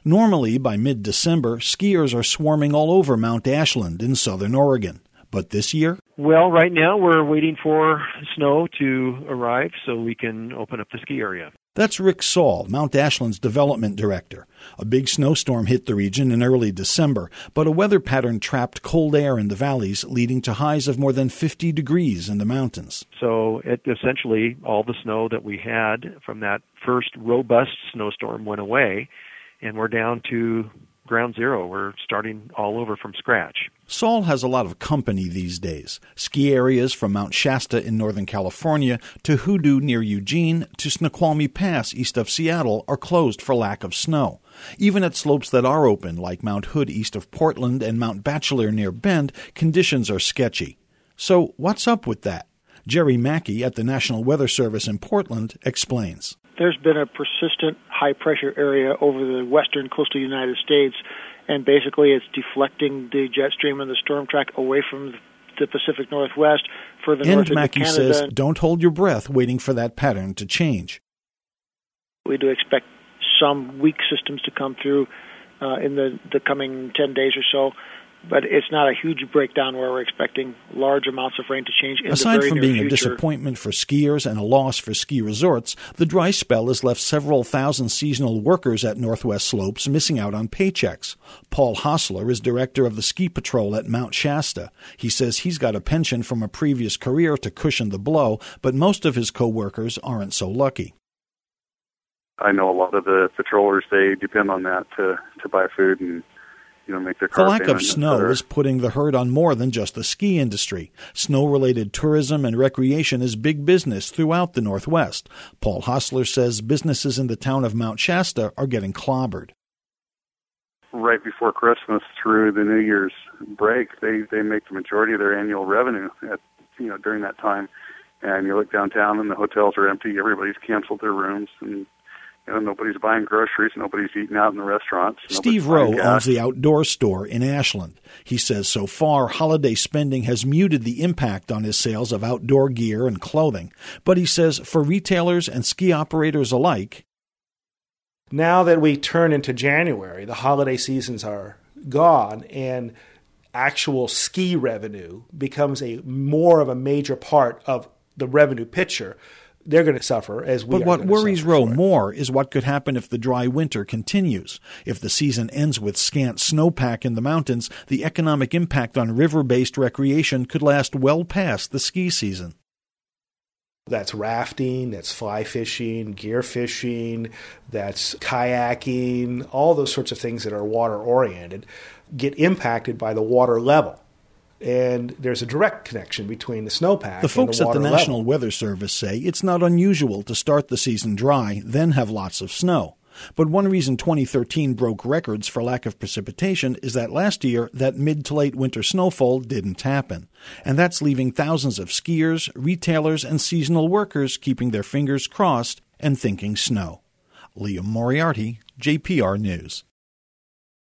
Normally, by mid-December, skiers are swarming all over Mount Ashland in southern Oregon. But this year? Well, right now we're waiting for snow to arrive so we can open up the ski area. That's Rick Saul, Mount Ashland's development director. A big snowstorm hit the region in early December, but a weather pattern trapped cold air in the valleys, leading to highs of more than 50 degrees in the mountains. So essentially all the snow that we had from that first robust snowstorm went away, and we're down to ground zero. We're starting all over from scratch. Saul has a lot of company these days. Ski areas from Mount Shasta in Northern California to Hoodoo near Eugene to Snoqualmie Pass east of Seattle are closed for lack of snow. Even at slopes that are open, like Mount Hood east of Portland and Mount Bachelor near Bend, conditions are sketchy. So what's up with that? Jerry Mackey at the National Weather Service in Portland explains. There's been a persistent high-pressure area over the western coastal United States, and basically it's deflecting the jet stream and the storm track away from the Pacific Northwest further north into Mackey Canada. Says, don't hold your breath waiting for that pattern to change. We do expect some weak systems to come through in the coming 10 days or so, but it's not a huge breakdown where we're expecting large amounts of rain to change in the very near future. Aside from being a disappointment for skiers and a loss for ski resorts, the dry spell has left several thousand seasonal workers at Northwest Slopes missing out on paychecks. Paul Hostler is director of the ski patrol at Mount Shasta. He says he's got a pension from a previous career to cushion the blow, but most of his co-workers aren't so lucky. I know a lot of the patrollers, they depend on that to buy food and make their car The lack payment, of snow is putting the hurt on more than just the ski industry. Snow-related tourism and recreation is big business throughout the Northwest. Paul Hostler says businesses in the town of Mount Shasta are getting clobbered. Right before Christmas through the New Year's break, they make the majority of their annual revenue during that time. And you look downtown and the hotels are empty. Everybody's canceled their rooms, and nobody's buying groceries. Nobody's eating out in the restaurants. Steve Rowe owns the outdoor store in Ashland. He says so far, holiday spending has muted the impact on his sales of outdoor gear and clothing. But he says for retailers and ski operators alike, now that we turn into January, the holiday seasons are gone, and actual ski revenue becomes more of a major part of the revenue picture. They're going to suffer as we are. But what worries Rowe more is what could happen if the dry winter continues. If the season ends with scant snowpack in the mountains, the economic impact on river-based recreation could last well past the ski season. That's rafting, that's fly fishing, gear fishing, that's kayaking, all those sorts of things that are water-oriented get impacted by the water level. And there's a direct connection between the snowpack and the water level. The folks at the National Weather Service say it's not unusual to start the season dry, then have lots of snow. But one reason 2013 broke records for lack of precipitation is that last year that mid to late winter snowfall didn't happen. And that's leaving thousands of skiers, retailers, and seasonal workers keeping their fingers crossed and thinking snow. Liam Moriarty, JPR News.